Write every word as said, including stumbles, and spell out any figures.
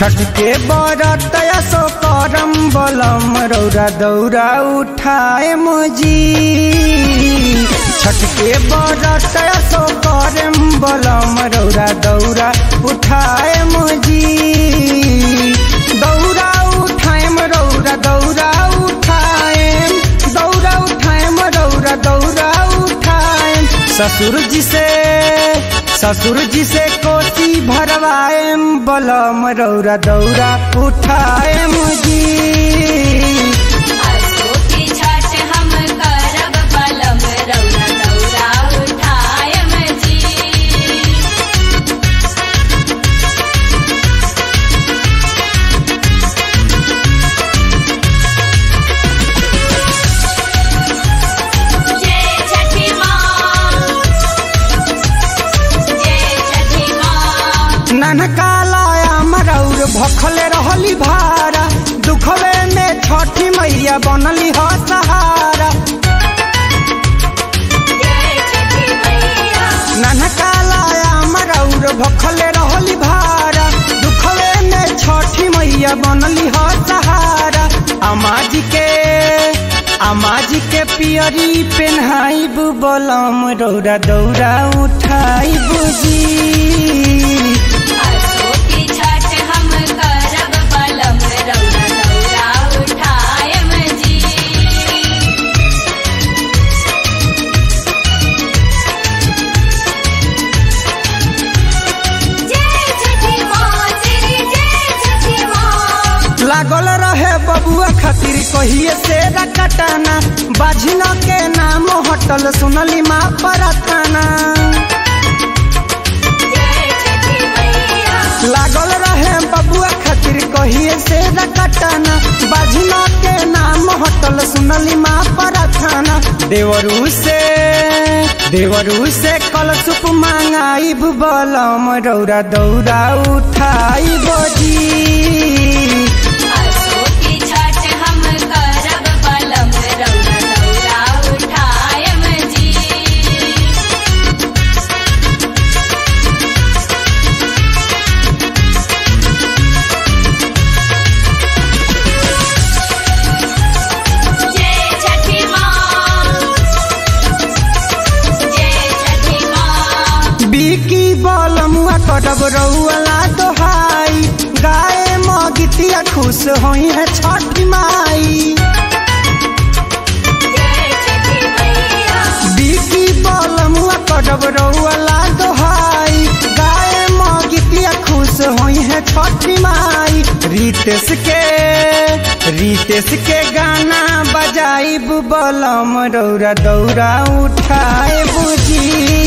छठ के बरत सो करम बलम रौरा दौरा उठाए मुजी। छठ के बरत सो करम बलम रौरा दौरा उठाए मुजी। दौरा उठाएम रौरा दौरा उठाएम दौरा उठाएम रौरा दौरा उठाएम। ससुर जी से ससुर जी से कोसी भरवाएम बलम रौरा दौरा उठाएम जी। ननकालाया मरौर भखले रहली भारा दुखवे में छठी मैया बनली हो सहारा। ननकालाया मरौर भखले रहली भारा दुखवे में छठी मैया बनली हो सहारा। अमाजी के अमाजी के पियरी पेन्हाई बलम रौरा दौरा उठाई बुजी। लागल रहे बबुआ खातिर कहिए से कटाना बाझिन के नाम होटल सुनली माँ परताना। लागल रहे बबुआ खातिर कहिए से कटाना बाझिन के नाम होटल सुनली माँ परताना। देवरू से देवरू से कलशुप मांगाई बलम रौरा दौरा उठाई बजी। बिकी बलमुआ कटब रउला दोहाई गाय मगितिया खुश होई है छठी माई। बिकी बलमुआ कटब रउला दोहाई गाय मगितिया खुश होई है छठी माई। रितेश के रितेश के गाना बजाई बलम रौरा दौरा उठाए बुझी।